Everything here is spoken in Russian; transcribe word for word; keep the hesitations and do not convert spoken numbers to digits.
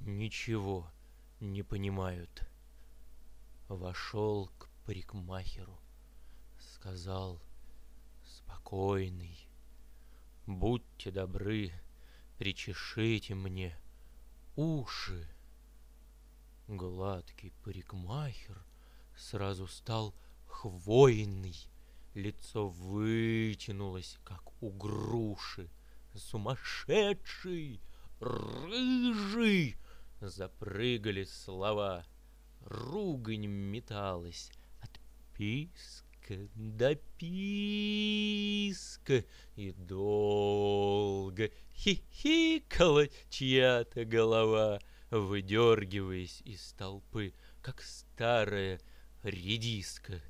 ничего не понимают. Вошел к парикмахеру, сказал: спокойный, будьте добры, причешите мне уши. Гладкий парикмахер сразу стал хвойный, лицо вытянулось, как у груши. Сумасшедший, рыжий! Запрыгали слова, ругань металась от писка до писка, и долго хихикала чья-то голова, выдергиваясь из толпы, как старая редиска.